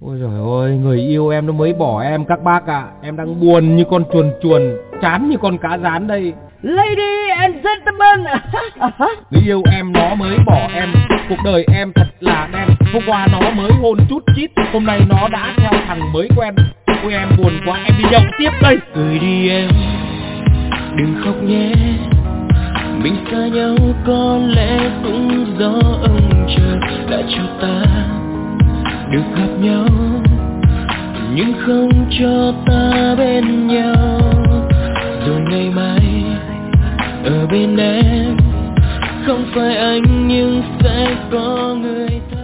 Ôi giời ơi, người yêu em nó mới bỏ em các bác ạ. Em đang buồn như con chuồn chuồn, chán như con cá rán đây. Lady and gentlemen. Người yêu em nó mới bỏ em, cuộc đời em thật là đen. Hôm qua nó mới hôn chút chít, hôm nay nó đã theo thằng mới quen. Ôi em buồn quá, em đi nhậu tiếp đây. Cười đi em, đừng khóc nhé. Mình xa nhau có lẽ cũng do ông trời đã cho ta được gặp nhau, nhưng không cho ta bên nhau. Rồi ngày mai ở bên em, không phải anh nhưng sẽ có người